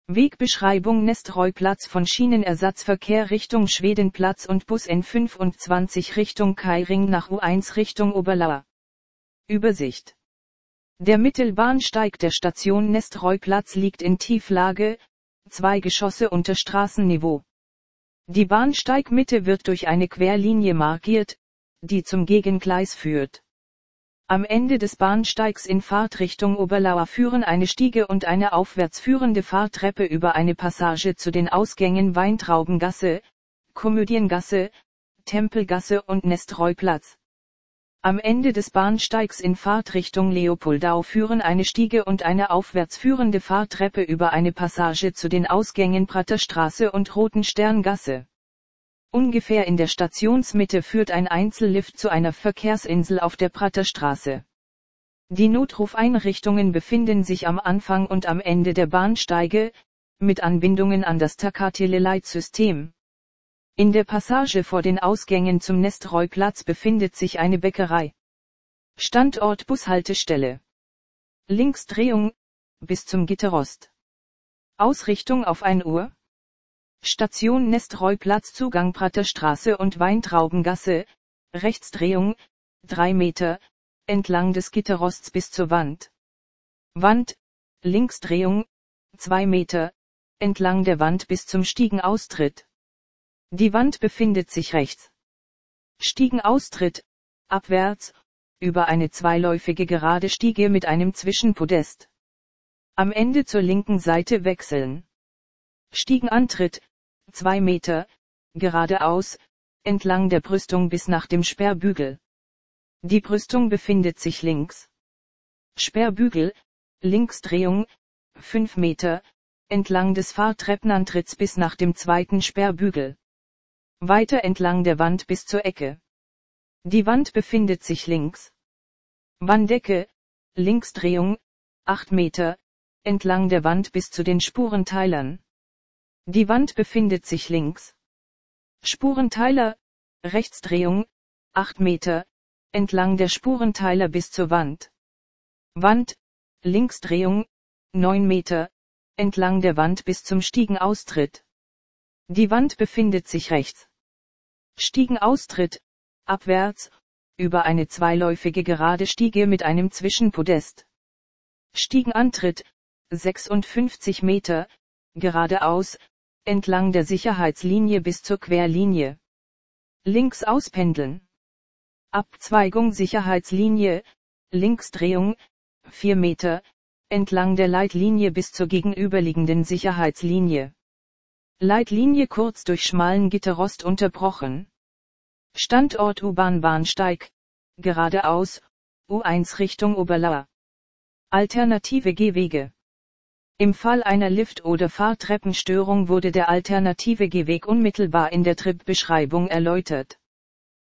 Wegbeschreibung Nestroy-Platz von Schienenersatzverkehr Richtung Schwedenplatz und Bus N25 Richtung Kairing nach U1 Richtung Oberlauer. Übersicht. Der Mittelbahnsteig der Station Nestroy-Platz liegt in Tieflage, 2 Geschosse unter Straßenniveau. Die Bahnsteigmitte wird durch eine Querlinie markiert, die zum Gegengleis führt. Am Ende des Bahnsteigs in Fahrtrichtung Oberlauer führen eine Stiege und eine aufwärts führende Fahrtreppe über eine Passage zu den Ausgängen Weintraubengasse, Komödiengasse, Tempelgasse und Nestroy-Platz. Am Ende des Bahnsteigs in Fahrtrichtung Leopoldau führen eine Stiege und eine aufwärts führende Fahrtreppe über eine Passage zu den Ausgängen Praterstraße und Rotensterngasse. Ungefähr in der Stationsmitte führt ein Einzellift zu einer Verkehrsinsel auf der Praterstraße. Die Notrufeinrichtungen befinden sich am Anfang und am Ende der Bahnsteige, mit Anbindungen an das Tacatele-Leitsystem. In der Passage vor den Ausgängen zum Nestroy-Platz befindet sich eine Bäckerei. Standort Bushaltestelle. Linksdrehung, bis zum Gitterrost. Ausrichtung auf 1 Uhr. Station Nestroy-Platz Zugang Praterstraße und Weintraubengasse, Rechtsdrehung, 3 Meter, entlang des Gitterrosts bis zur Wand. Wand, Linksdrehung, 2 Meter, entlang der Wand bis zum Stiegenaustritt. Die Wand befindet sich rechts. Stiegenaustritt, abwärts, über eine zweiläufige gerade Stiege mit einem Zwischenpodest. Am Ende zur linken Seite wechseln. Stiegenantritt, 2 Meter, geradeaus, entlang der Brüstung bis nach dem Sperrbügel. Die Brüstung befindet sich links. Sperrbügel, Linksdrehung, 5 Meter, entlang des Fahrtreppenantritts bis nach dem 2. Sperrbügel. Weiter entlang der Wand bis zur Ecke. Die Wand befindet sich links. Wanddecke, Linksdrehung, 8 Meter, entlang der Wand bis zu den Spurenteilern. Die Wand befindet sich links. Spurenteiler, Rechtsdrehung, 8 Meter, entlang der Spurenteiler bis zur Wand. Wand, Linksdrehung, 9 Meter, entlang der Wand bis zum Stiegenaustritt. Die Wand befindet sich rechts. Stiegenaustritt, abwärts, über eine zweiläufige gerade Stiege mit einem Zwischenpodest. Stiegenantritt, 56 Meter, geradeaus, entlang der Sicherheitslinie bis zur Querlinie. Links auspendeln. Abzweigung Sicherheitslinie, Linksdrehung, 4 Meter, entlang der Leitlinie bis zur gegenüberliegenden Sicherheitslinie. Leitlinie kurz durch schmalen Gitterrost unterbrochen. Standort U-Bahn-Bahnsteig, geradeaus, U1 Richtung Oberlauer. Alternative Gehwege. Im Fall einer Lift- oder Fahrtreppenstörung wurde der alternative Gehweg unmittelbar in der Tripbeschreibung erläutert.